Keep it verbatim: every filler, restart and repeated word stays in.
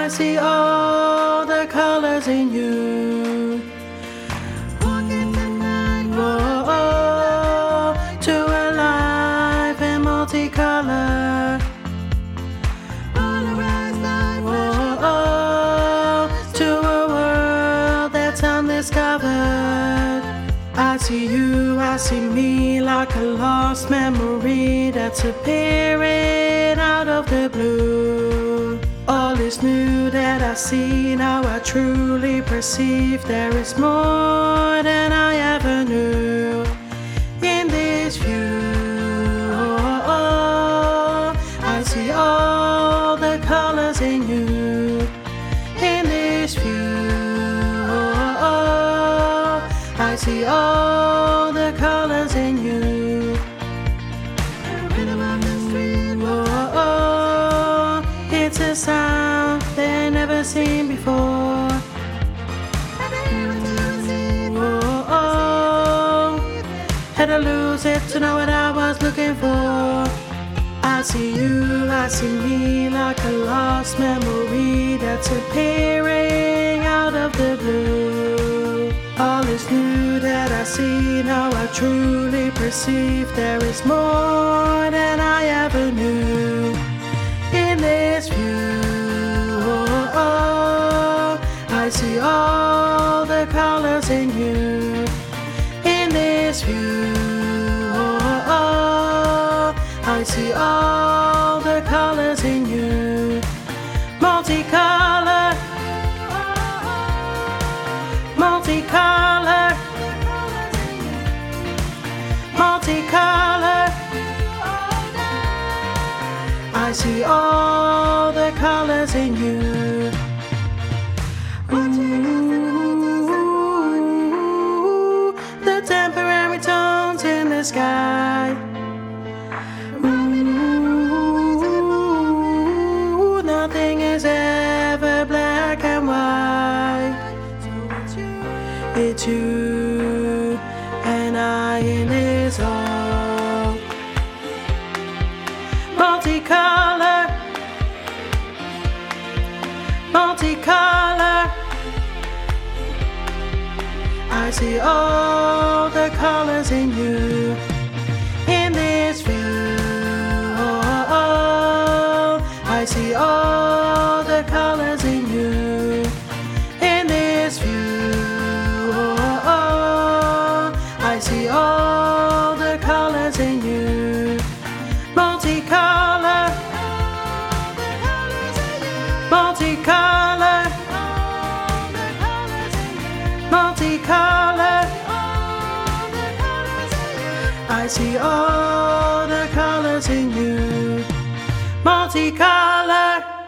see all the colors in you. Walking the night, whoa, to a life in multicolor. Polarized life, whoa, to a world that's undiscovered. I see you, I see me like a lost memory that's appearing out of the blue. All is new that I see, now I truly perceive there is more than I ever knew in this view. Oh, oh, I see all the colors in you in this view. Oh, oh, I see all the colors in you. It's a sound they never seen before. Oh, oh, had to lose it to know what I was looking for. I see you, I see me like a lost memory that's appearing out of the blue. All is new that I see, now I truly perceive there is more than I ever knew in this view. Oh, oh, I see all the colors in you in this view. Oh, oh, I see all the colors in you. Multicolor, multicolor, multicolor. I see all the colors in you. Ooh, the temporary tones in the sky. Ooh, nothing is ever black and white. It's you and I in this all. Multicolor, multicolor. I see all the colors in you in this view. Oh, oh, I see all the colors in you in this view. Oh, oh, I see all the colors in you. Multicolor, multicolor, multicolor. I see all the colors in you. Multicolor.